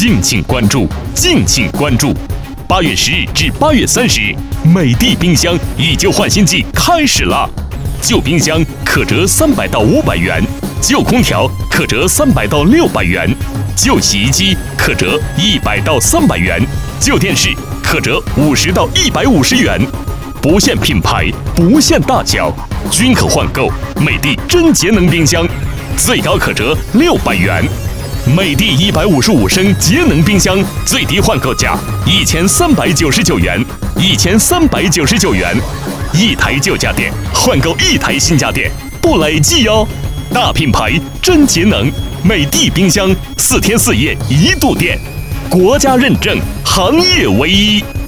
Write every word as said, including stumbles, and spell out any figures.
敬请关注，敬请关注。八月十日至八月三十日，美的冰箱以旧换新季开始了。旧冰箱可折三百到五百元，旧空调可折三百到六百元，旧洗衣机可折一百到三百元，旧电视可折五十到一百五十元。不限品牌，不限大小，均可换购美的真节能冰箱，最高可折六百元。美的一百五十五升节能冰箱最低换购价一千三百九十九元，一千三百九十九元。一台旧家电换购一台新家电，不累计哦。大品牌真节能，美的冰箱四天四夜一度电，国家认证，行业唯一。